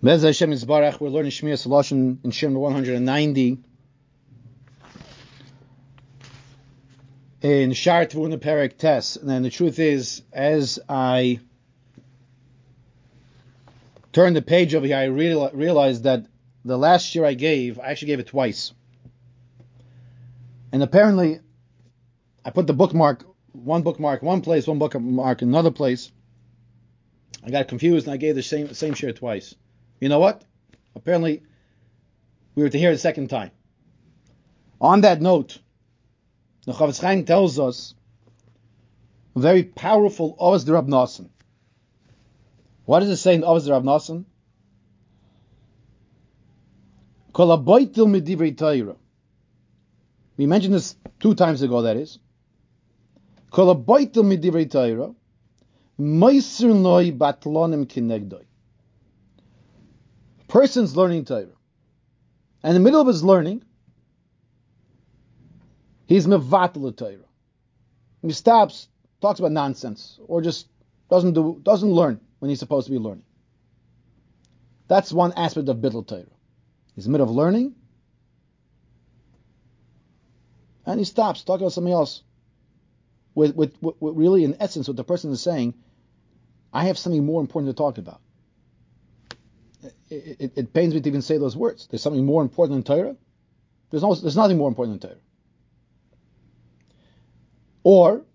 Bez Hashem Yisbarach, we're learning Shmiyas Lashon in Shir 190 in Shar Tvuna Perek Tes. And then the truth is, as I turned the page over here, I realized that the last year I actually gave it twice. And apparently, I put the one bookmark one place, one bookmark another place. I got confused and I gave the same share twice. You know what? Apparently, we were to hear it a second time. On that note, the Chofetz Chaim tells us a very powerful Ovos D'Rab Nosson. What does it say in Ovos D'Rab Nosson? Kol haboitel midivrei Torah. We mentioned this 2 times ago, that is. Kol haboitel midivrei Torah, meiser noi batlonim kinegdoi. Person's learning Torah. And in the middle of his learning, he's mevatel Torah. He stops, talks about nonsense, or just doesn't learn when he's supposed to be learning. That's one aspect of bittul Torah. He's in the middle of learning, and he stops, talking about something else. With really, in essence, what the person is saying, I have something more important to talk about. It pains me to even say those words. There's something more important than Torah. There's nothing more important than Torah. Or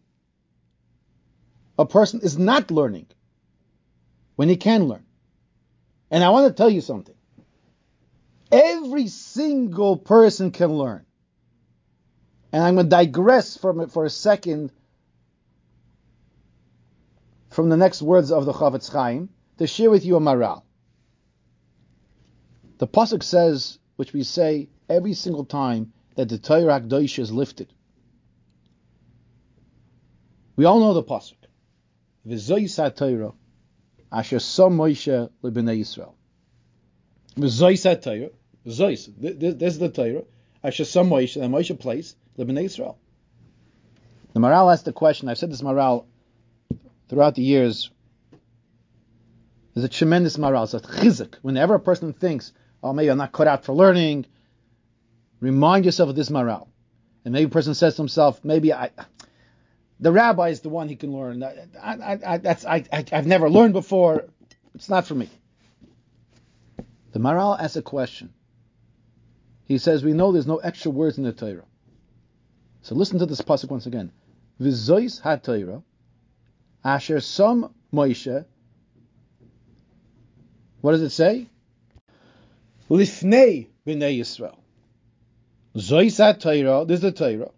a person is not learning when he can learn. And I want to tell you something. Every single person can learn. And I'm going to digress from it for a second from the next words of the Chofetz Chaim to share with you a maral. The pasuk says, which we say every single time that the Torah HaKadosh is lifted. We all know the pasuk. V'zois HaTorah asher sam Moshe lebnei Yisrael. V'zois HaTorah, zois. This is the Torah asher sam Moshe, that Moshe placed lebnei Yisrael. The maral asked the question. I've said this maral throughout the years. There's a tremendous maral. It's a chizuk. Whenever a person thinks, oh, maybe I'm not cut out for learning, remind yourself of this maral. And maybe a person says to himself, maybe the rabbi is the one he can learn. I've never learned before. It's not for me. The maral asks a question. He says, we know there's no extra words in the Torah. So listen to this pasuk once again. V'zois ha-Torah asher sam Moshe. What does it say? Lifnei b'nei Yisrael. Zois ha-Torah, this is the Torah.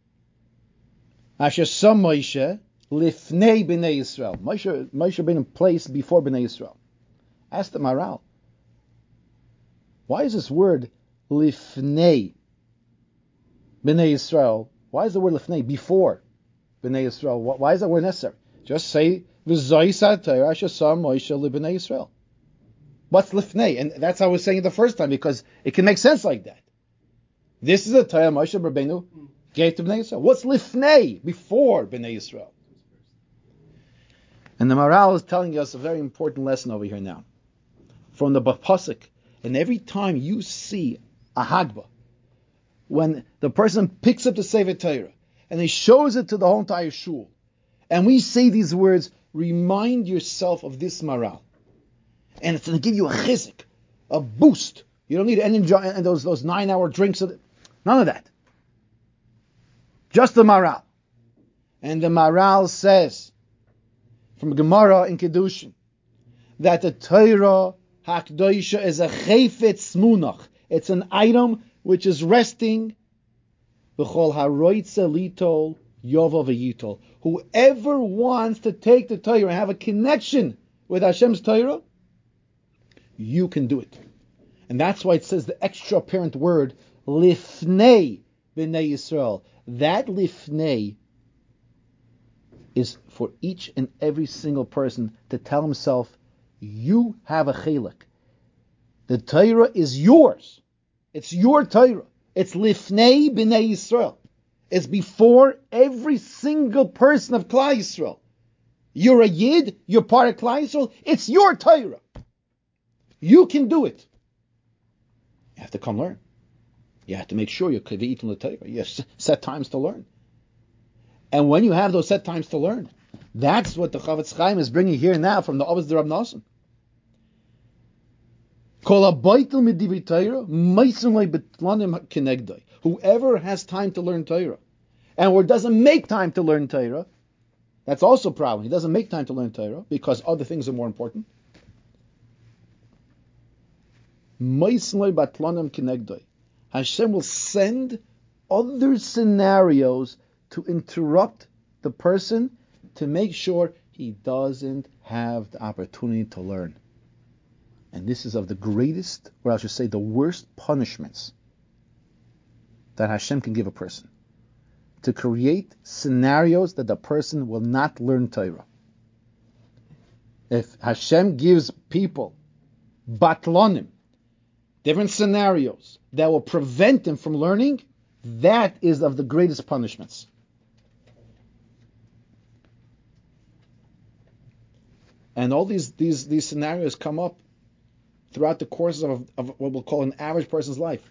Asher sam Moshe, lifnei b'nei Yisrael. Moshe been in place before b'nei Yisrael. Ask the maral. Why is this word lifnei b'nei Yisrael? Why is the word lifnei before b'nei Yisrael? Why is that word necessary? Just say v'zois ha-Torah asher sam Moshe lib'nei Yisrael. What's lifnei? And that's how I was saying it the first time, because it can make sense like that. This is a Torah Moshe Rabbeinu gave to Bnei Yisrael. What's lifnei? Before Bnei Yisrael. And the maral is telling us a very important lesson over here now. From the pasuk, and every time you see a hagba, when the person picks up the Sefer Torah, and he shows it to the whole entire shul, and we say these words, remind yourself of this maral. And it's going to give you a chizik, a boost. You don't need any and those 9-hour drinks. None of that. Just the maral. And the maral says, from Gemara in Kedushin, that the Torah HaKadosh is a chayfetz munach. It's an item which is resting. V'chol haroitze litol yova v'yitol. Whoever wants to take the Torah and have a connection with Hashem's Torah, you can do it. And that's why it says the extra apparent word, lifnei b'nei Yisrael. That lifnei is for each and every single person to tell himself, you have a chelik. The Torah is yours. It's your Torah. It's lifnei b'nei Yisrael. It's before every single person of Klal Yisrael. You're a Yid, you're part of Klal Yisrael, it's your Torah. You can do it. You have to come learn. You have to make sure you're kavit in the Torah. You have set times to learn. And when you have those set times to learn, that's what the Chavetz Chaim is bringing here now from the Avos de Rab Nosson. Whoever has time to learn Torah, and doesn't make time to learn Torah, that's also a problem. He doesn't make time to learn Torah because other things are more important. Hashem will send other scenarios to interrupt the person to make sure he doesn't have the opportunity to learn. And this is of the greatest, or I should say the worst punishments that Hashem can give a person. To create scenarios that the person will not learn Torah. If Hashem gives people batlonim, different scenarios that will prevent them from learning, that is of the greatest punishments. And all these scenarios come up throughout the course of what we'll call an average person's life.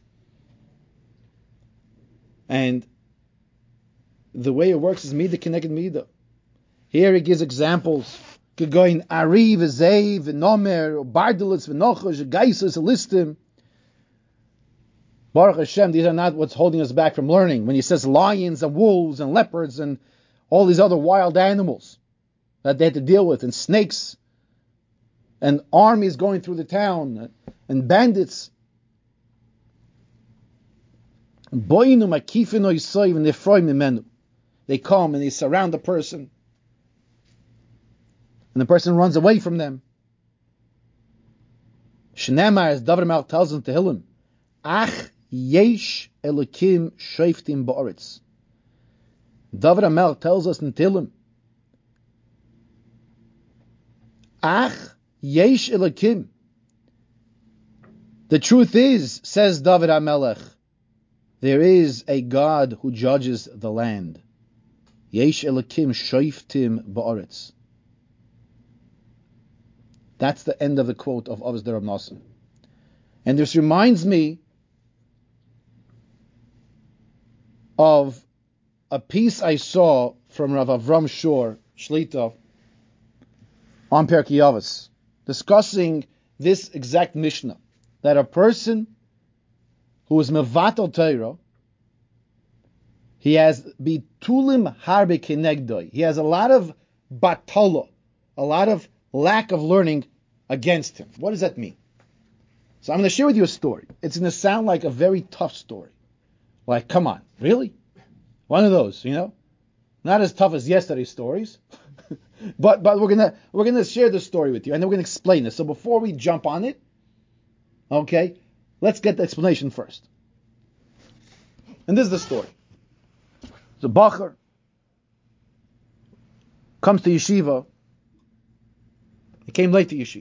And the way it works is midah connected midah. Here he gives examples. Gegoin ari v'zei v'nomer bardelitz v'nochosh geisus listim. Baruch Hashem, these are not what's holding us back from learning. When he says lions and wolves and leopards and all these other wild animals that they had to deal with, and snakes, and armies going through the town, and bandits. They come and they surround the person, and the person runs away from them. Shneimar, as David HaMelech tells in Tehillim, Ach yesh elokim shoftim ba'aretz. David HaMelech tells us in Tehillim, Ach yesh elokim. The truth is, says David HaMelech, there is a God who judges the land. Yesh elokim shoftim ba'aretz. That's the end of the quote of Avos de Rab Nosson. And this reminds me of a piece I saw from Rav Avram Shor, Shlita, on Pirkei Avos, discussing this exact Mishnah, that a person who is mevatel Torah, he has bitulim harbe kenegdoi. He has a lot of batala, a lot of lack of learning against him. What does that mean? So I'm going to share with you a story. It's going to sound like a very tough story. Like, come on, really? One of those, not as tough as yesterday's stories, but we're gonna share the story with you, and then we're gonna explain this. So before we jump on it, okay, let's get the explanation first. And this is the story. The Bacher comes to yeshiva. He came late to yeshiva.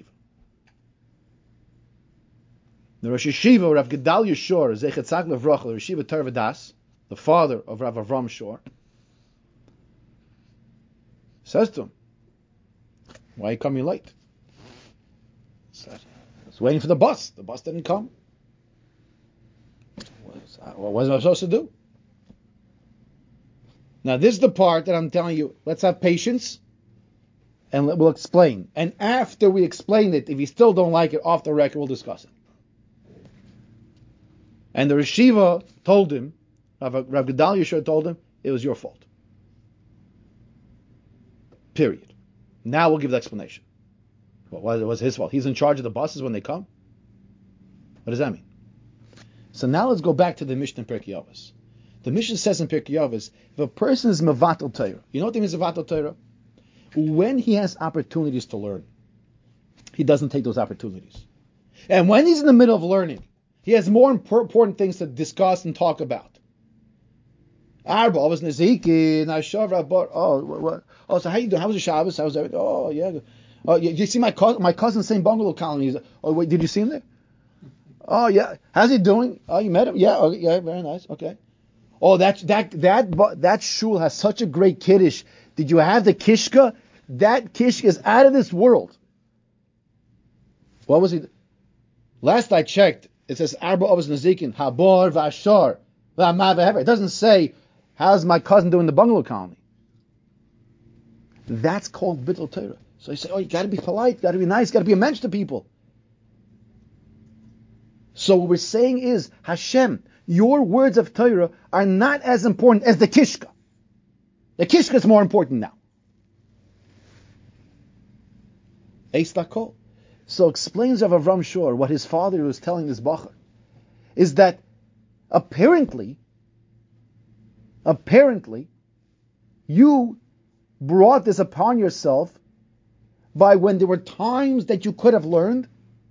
The Rosh Yeshiva, Rav Gedalia Shor, Zechet Tzak Levracha, Rosh Yeshiva Torah V'das, the father of Rav Avram Shor, says to him, "Why are you coming late?" He said, "I was waiting for the bus. The bus didn't come. What was I supposed to do?" Now this is the part that I'm telling you, let's have patience, and we'll explain. And after we explain it, if you still don't like it, off the record, we'll discuss it. And the Rishiva told him, Rav Gedalia Shor told him, it was your fault. Period. Now we'll give the explanation. Well, it was his fault. He's in charge of the buses when they come? What does that mean? So now let's go back to the Mishnah in Pirkei Avos. The Mishnah says in Pirkei Avos, if a person is mevatel Torah, you know what it means mevatel Torah? When he has opportunities to learn, he doesn't take those opportunities. And when he's in the middle of learning, he has more important things to discuss and talk about. Arba, I was Nezikin, I shav Rabbar. Oh, so how you doing? How was the Shabbos? How was everything? Oh, yeah. Oh, you see my cousin same bungalow colony. Oh, wait, did you see him there? Oh, yeah. How's he doing? Oh, you met him? Yeah. Oh, yeah. Very nice. Okay. Oh, that shul has such a great kiddush. Did you have the kishka? That kishka is out of this world. What was he? Last I checked, it says Arba Avos Nazikin, Habor Vashar, V'Amav V'Hever. It doesn't say, how's my cousin doing in the bungalow colony? That's called Bittul Torah. So you say, oh, you gotta be polite, gotta be nice, gotta be a mensch to people. So what we're saying is, Hashem, your words of Torah are not as important as the Kishka. The Kishka is more important now. Eis Lakol. So explains Rav Avram Shor what his father was telling his Bachar, is that apparently, you brought this upon yourself by when there were times that you could have learned,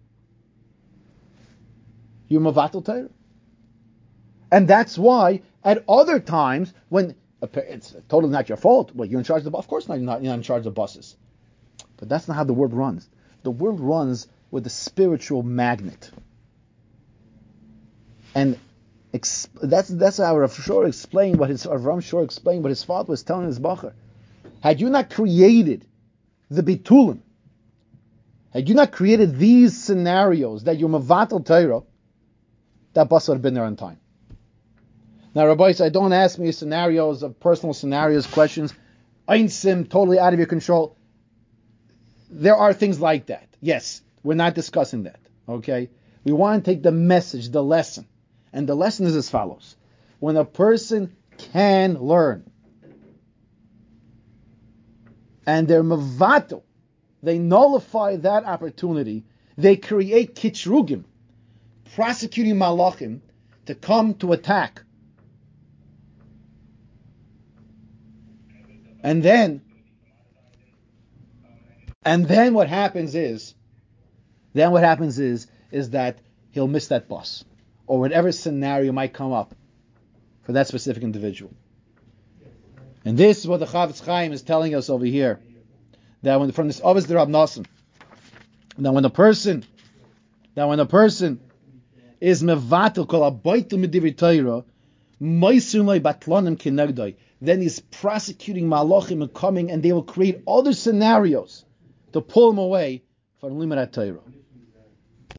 you're Mavatal Torah. And that's why at other times, when it's totally not your fault, well, you're in charge of the bus. Of course not, you're not in charge of the buses. But that's not how the world runs. The world runs with a spiritual magnet. And that's how Rav Shor explained what his father was telling his Bachar. Had you not created the Bitulim, had you not created these scenarios that you're Mavatal Torah, that bus would have been there on time. Now, Rabbi, I don't ask me scenarios of personal scenarios, questions, einsim, totally out of your control. There are things like that. Yes, we're not discussing that. Okay? We want to take the message, the lesson. And the lesson is as follows. When a person can learn, and they're mavato, they nullify that opportunity, they create kitrugim, prosecuting malachim, to come to attack. And then what happens is that he'll miss that bus, or whatever scenario might come up for that specific individual. And this is what the Chavetz Chaim is telling us over here, that when from this Avos Rab Nosson, that when a person is mevatel kol abaytu midivri Torah, meisun loy batlonim kinegdoi, then he's prosecuting malachim and coming, and they will create other scenarios to pull him away from Limudat Torah.